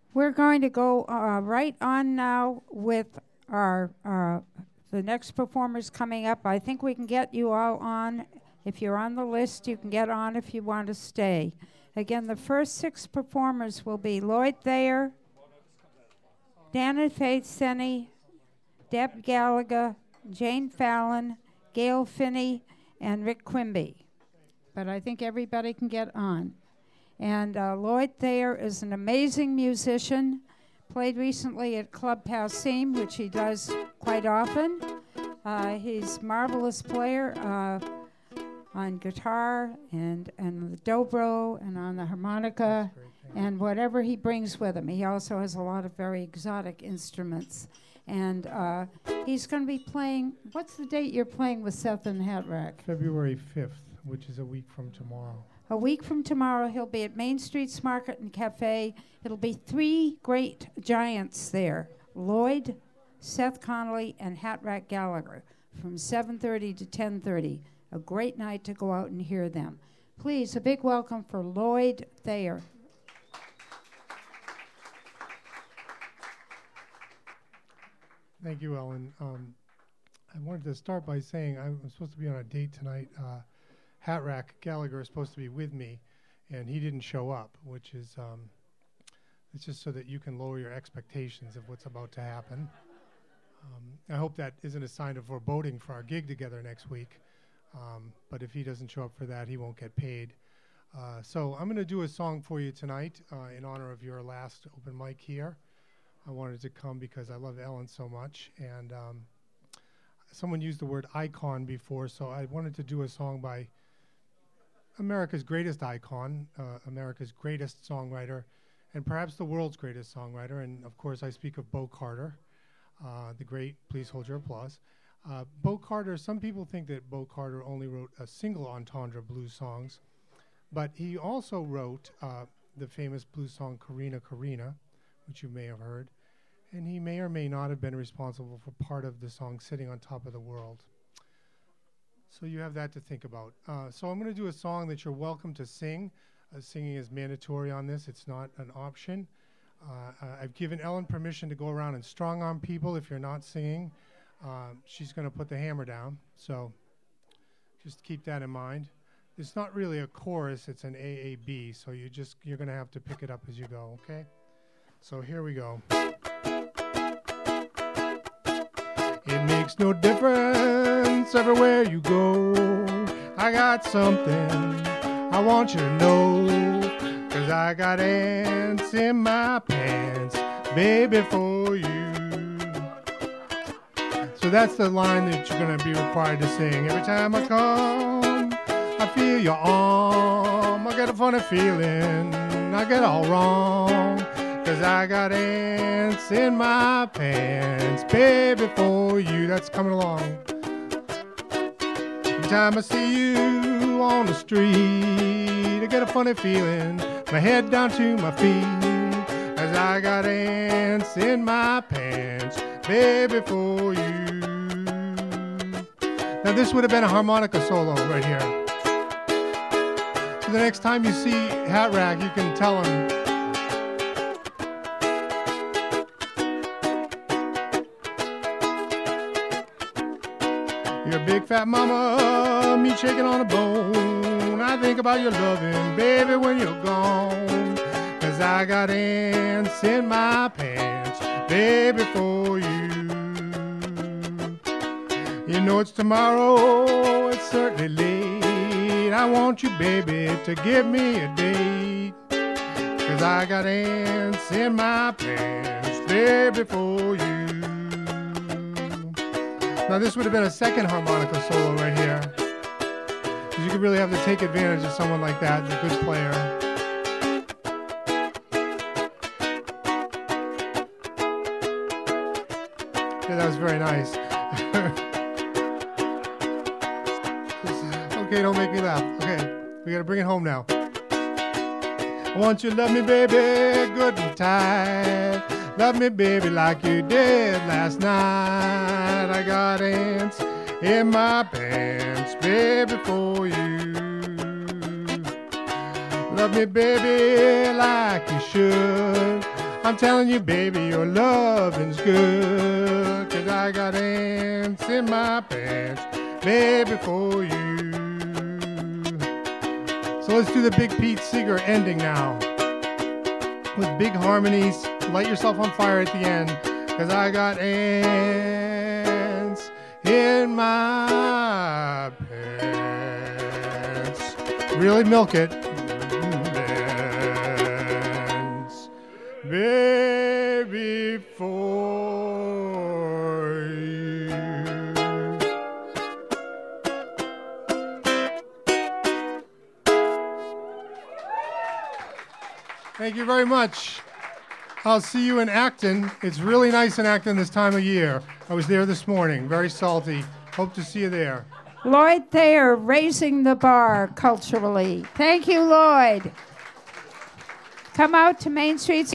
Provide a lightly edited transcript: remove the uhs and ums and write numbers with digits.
We're going to go right on now with our the next performers coming up. I think we can get you all on. If you're on the list, you can get on if you want to stay. Again, the first 6 performers will be Lloyd Thayer, Dan and Faith Senni, Deb Gallagher, Jane Fallon, Gail Finney, and Rick Quimby. But I think everybody can get on. And Lloyd Thayer is an amazing musician, played recently at Club Passim, which he does quite often. He's a marvelous player on guitar and the dobro and on the harmonica and whatever he brings with him. He also has a lot of very exotic instruments. And he's going to be playing, what's the date you're playing with Seth and Hat Rack? February 5th, which is a week from tomorrow. A week from tomorrow, he'll be at Main Street's Market and Cafe. It'll be 3 great giants there, Lloyd, Seth Connolly, and Hat Rack Gallagher, from 7:30 to 10:30. A great night to go out and hear them. Please, a big welcome for Lloyd Thayer. Thank you, Ellen. I wanted to start by saying I'm supposed to be on a date tonight. Hat Rack Gallagher is supposed to be with me, and he didn't show up, which is it's just so that you can lower your expectations of what's about to happen. I hope that isn't a sign of foreboding for our gig together next week, but if he doesn't show up for that, he won't get paid. So I'm going to do a song for you tonight in honor of your last open mic here. I wanted to come because I love Ellen so much, and someone used the word icon before, so I wanted to do a song by America's greatest icon, America's greatest songwriter, and perhaps the world's greatest songwriter. And of course, I speak of Bo Carter, the great. Please hold your applause. Bo Carter. Some people think that Bo Carter only wrote a single entendre blues songs, but he also wrote the famous blues song "Carina, Carina," which you may have heard, and he may or may not have been responsible for part of the song "Sitting on Top of the World." So you have that to think about. So I'm going to do a song that you're welcome to sing. Singing is mandatory on this. It's not an option. I've given Ellen permission to go around and strong-arm people if you're not singing. She's going to put the hammer down, so just keep that in mind. It's not really a chorus. It's an AAB, so you're going to have to pick it up as you go, okay? So here we go. It makes no difference everywhere you go. I got something I want you to know, 'cause I got ants in my pants, baby, for you. So that's the line that you're going to be required to sing. Every time I come, I feel your arm. I get a funny feeling I get all wrong, 'cause I got ants in my pants, baby, for you. That's coming along. Every time I see you on the street, I get a funny feeling, my head down to my feet, 'cause I got ants in my pants, baby, for you. Now this would have been a harmonica solo right here. So the next time you see Hat Rack, you can tell him, you're a big fat mama, me shaking on a bone. I think about your loving, baby, when you're gone, 'cause I got ants in my pants, baby, for you. You know it's tomorrow, it's certainly late. I want you, baby, to give me a date, 'cause I got ants in my pants, baby, for you. Now this would have been a second harmonica solo right here, because you could really have to take advantage of someone like that, a good player. Yeah, that was very nice. Okay, don't make me laugh. Okay, we gotta bring it home now. I want you to love me, baby, good and tight. Love me, baby, like you did last night. I got ants in my pants, baby, for you. Love me, baby, like you should. I'm telling you, baby, your loving's good. 'Cause I got ants in my pants, baby, for you. So let's do the Big Pete Seeger ending now. With big harmonies, light yourself on fire at the end. 'Cause I got ants in my pants. Really milk it. Ants, baby, for you. Thank you very much. I'll see you in Acton. It's really nice in Acton this time of year. I was there this morning. Very salty. Hope to see you there. Lloyd Thayer, raising the bar culturally. Thank you, Lloyd. Come out to Main Street.